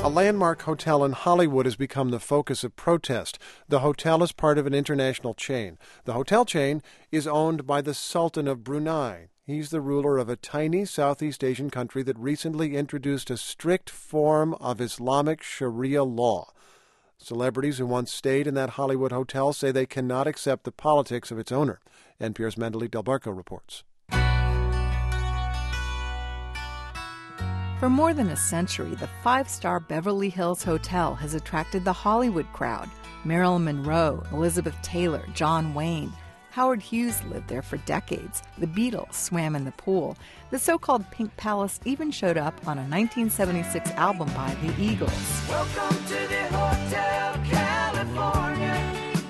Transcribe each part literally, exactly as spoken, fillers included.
A landmark hotel in Hollywood has become the focus of protest. The hotel is part of an international chain. The hotel chain is owned by the Sultan of Brunei. He's the ruler of a tiny Southeast Asian country that recently introduced a strict form of Islamic Sharia law. Celebrities who once stayed in that Hollywood hotel say they cannot accept the politics of its owner. N P R's Mandalit Del Barco reports. For more than a century, the five-star Beverly Hills Hotel has attracted the Hollywood crowd. Marilyn Monroe, Elizabeth Taylor, John Wayne. Howard Hughes lived there for decades. The Beatles swam in the pool. The so-called Pink Palace even showed up on a nineteen seventy-six album by the Eagles. Welcome to the Hotel California.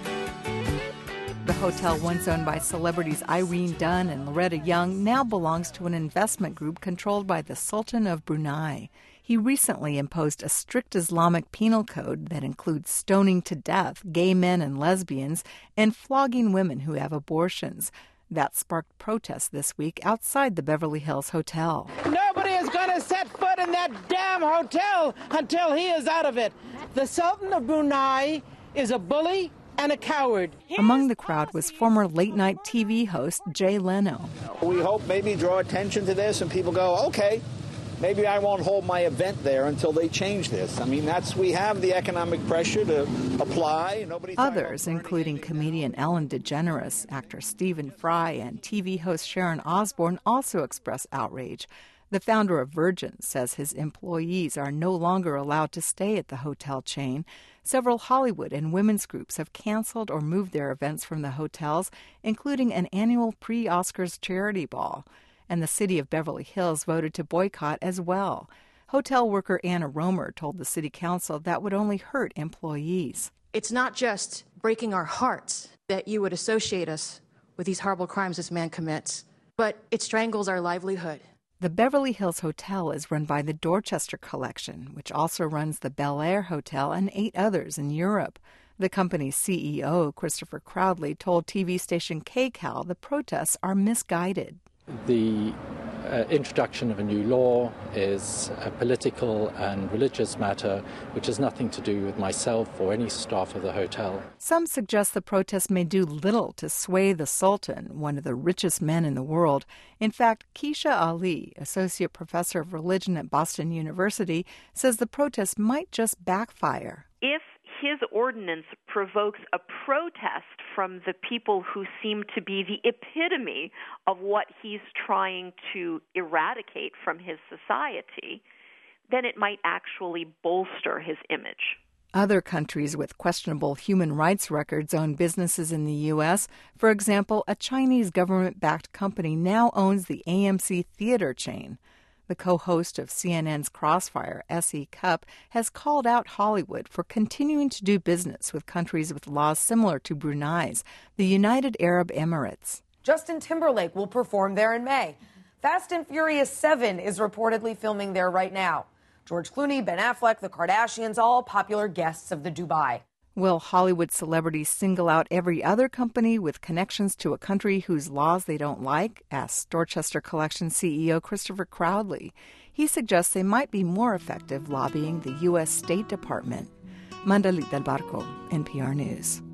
The hotel, once owned by celebrities Irene Dunne and Loretta Young, now belongs to an investment group controlled by the Sultan of Brunei. He recently imposed a strict Islamic penal code that includes stoning to death gay men and lesbians and flogging women who have abortions. That sparked protests this week outside the Beverly Hills Hotel. Nobody is going to set foot in that damn hotel until he is out of it. The Sultan of Brunei is a bully and a coward. Among the crowd was former late-night T V host Jay Leno. We hope maybe draw attention to this and people go, okay, maybe I won't hold my event there until they change this. I mean, that's we have the economic pressure to apply. Nobody's Others, including comedian Ellen DeGeneres, actor Stephen Fry, and T V host Sharon Osbourne, also expressed outrage. The founder of Virgin says his employees are no longer allowed to stay at the hotel chain. Several Hollywood and women's groups have canceled or moved their events from the hotels, including an annual pre-Oscars charity ball. And the city of Beverly Hills voted to boycott as well. Hotel worker Anna Romer told the city council that would only hurt employees. It's not just breaking our hearts that you would associate us with these horrible crimes this man commits, but it strangles our livelihood. The Beverly Hills Hotel is run by the Dorchester Collection, which also runs the Bel Air Hotel and eight others in Europe. The company's C E O, Christopher Crowdley, told T V station K C A L the protests are misguided. The uh, introduction of a new law is a political and religious matter which has nothing to do with myself or any staff of the hotel. Some suggest the protests may do little to sway the Sultan, one of the richest men in the world. In fact, Keisha Ali, associate professor of religion at Boston University, says the protests might just backfire. If his ordinance provokes a protest from the people who seem to be the epitome of what he's trying to eradicate from his society, then it might actually bolster his image. Other countries with questionable human rights records own businesses in the U S. For example, a Chinese government-backed company now owns the A M C theater chain. The co-host of C N N's Crossfire, S E. Cupp, has called out Hollywood for continuing to do business with countries with laws similar to Brunei's, the United Arab Emirates. Justin Timberlake will perform there in May. Fast and Furious seven is reportedly filming there right now. George Clooney, Ben Affleck, the Kardashians, all popular guests of the Dubai. Will Hollywood celebrities single out every other company with connections to a country whose laws they don't like? Asks Dorchester Collection C E O Christopher Crowdley. He suggests they might be more effective lobbying the U S State Department. Mandalit Del Barco, N P R News.